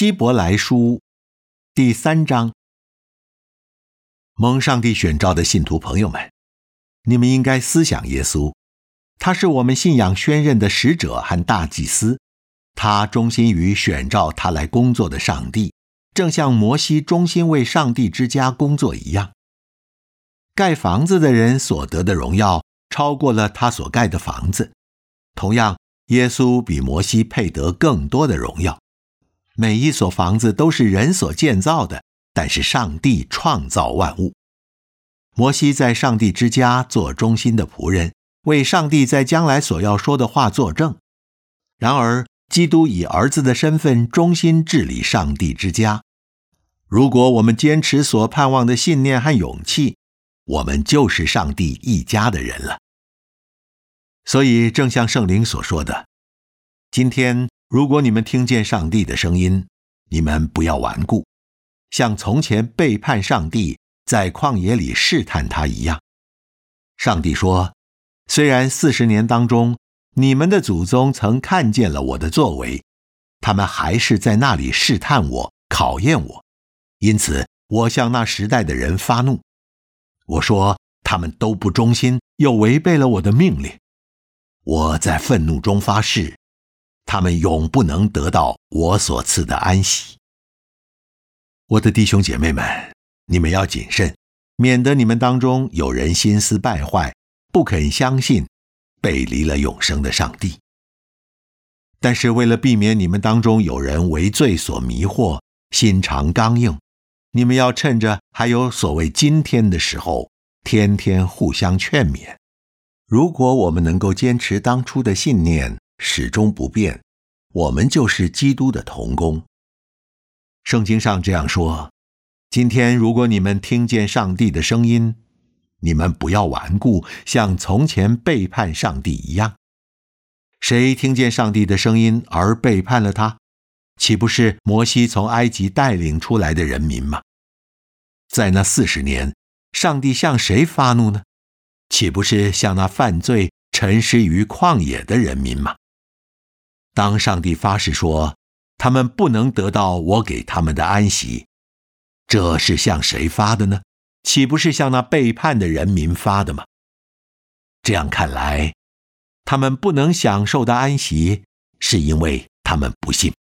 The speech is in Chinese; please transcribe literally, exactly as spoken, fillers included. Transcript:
希伯来书第三章。蒙上帝选召的信徒朋友们，你们应该思想耶稣，他是我们信仰宣认的使者和大祭司，他忠心于选召他来工作的上帝，正像摩西忠心为上帝之家工作一样。盖房子的人所得的荣耀超过了他所盖的房子，同样耶稣比摩西配得更多的荣耀。每一所房子都是人所建造的，但是上帝创造万物。摩西在上帝之家做忠心的仆人，为上帝在将来所要说的话作证。然而基督以儿子的身份忠心治理上帝之家。如果我们坚持所盼望的信念和勇气，我们就是上帝一家的人了。所以正像圣灵所说的，今天如果你们听见上帝的声音，你们不要顽固，像从前背叛上帝，在旷野里试探他一样。上帝说，虽然四十年当中，你们的祖宗曾看见了我的作为，他们还是在那里试探我，考验我。因此我向那时代的人发怒，我说他们都不忠心，又违背了我的命令。我在愤怒中发誓，他们永不能得到我所赐的安息。我的弟兄姐妹们，你们要谨慎，免得你们当中有人心思败坏，不肯相信，背离了永生的上帝。但是为了避免你们当中有人为罪所迷惑，心肠刚硬，你们要趁着还有所谓今天的时候，天天互相劝勉。如果我们能够坚持当初的信念，始终不变，我们就是基督的同工。圣经上这样说，今天如果你们听见上帝的声音，你们不要顽固，像从前背叛上帝一样。谁听见上帝的声音而背叛了他？岂不是摩西从埃及带领出来的人民吗？在那四十年，上帝向谁发怒呢？岂不是向那犯罪沉尸于旷野的人民吗？当上帝发誓说，他们不能得到我给他们的安息，这是向谁发的呢？岂不是向那背叛的人民发的吗？这样看来，他们不能享受的安息，是因为他们不信。